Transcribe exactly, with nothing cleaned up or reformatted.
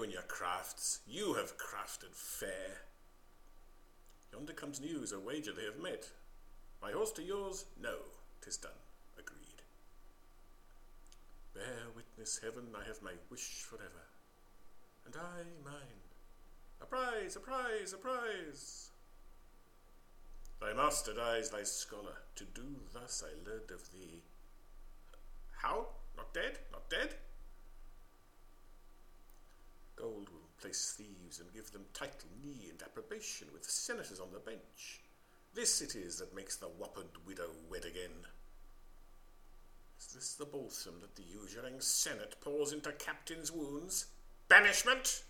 and your crafts. You have crafted fair. Yonder comes news, a wager they have met. My horse to yours? No, 'tis done. Agreed. Bear witness, heaven, I have my wish forever, and I mine. A prize, a prize, a prize. Thy master dies, thy scholar. To do thus I learned of thee. How? Not dead? Not dead? Gold will place thieves and give them title, knee, and approbation with senators on the bench. This it is that makes the whoppered widow wed again. Is this the balsam that the usuring senate pours into captains' wounds? Banishment!